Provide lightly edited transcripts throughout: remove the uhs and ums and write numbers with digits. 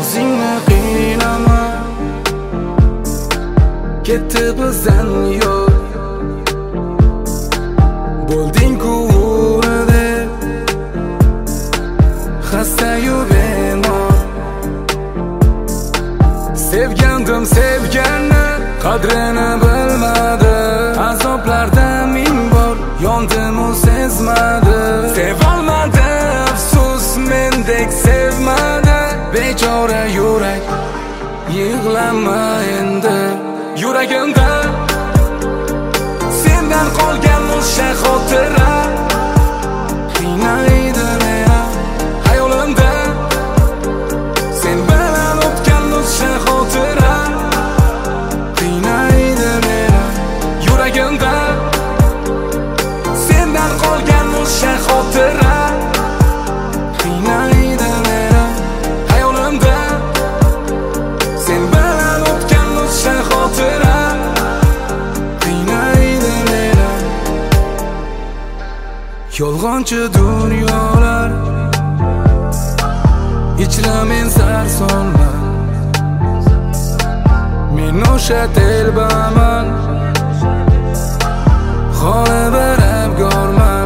o'zingni qiynama, ketdi bizdan yo'l. Bo'lding-ku deb xasta-yu bemor. Sevgandim sevganni, qadrini bilmadi. Azoblarda ming bor yondim-u sezmadi. Sevolmadi, afsus mendek sevmadi. Bechora yurak, yig'lama endi. Yuragimda sendan qolgan o'sha xotira qiynaydi meni. Hayolimda sen bilan o'tgan o'sha xotira qiynaydi meni. Yuragimda sendan qolgan o'sha xotira qiynaydi meni. Hayolimda sen bilan o'tgan o'sha xotira qiynaydi meni. Yolg'onchi dunyolar ichra men sarsonman. Men o'sha telbaman, xoli birabgorman.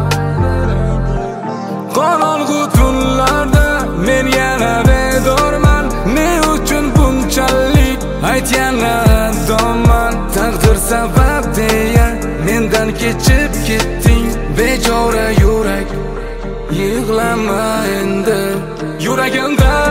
Qorong'u tunlarda men yana bedorman. Ne uchun bunchalik aytganlarimman. Taqdir sabab deya mendan kechib ketding. Bechora yurak, yig'lama endi. Yuragimda